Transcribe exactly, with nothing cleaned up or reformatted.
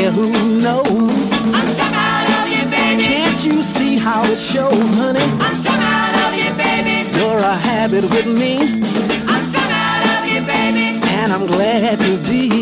yeah, who knows? I'm strung out of you, baby. Can't you see how it shows, honey? I'm strung out of you, baby. You're a habit with me, I'm strung out of you, baby. and I'm glad to be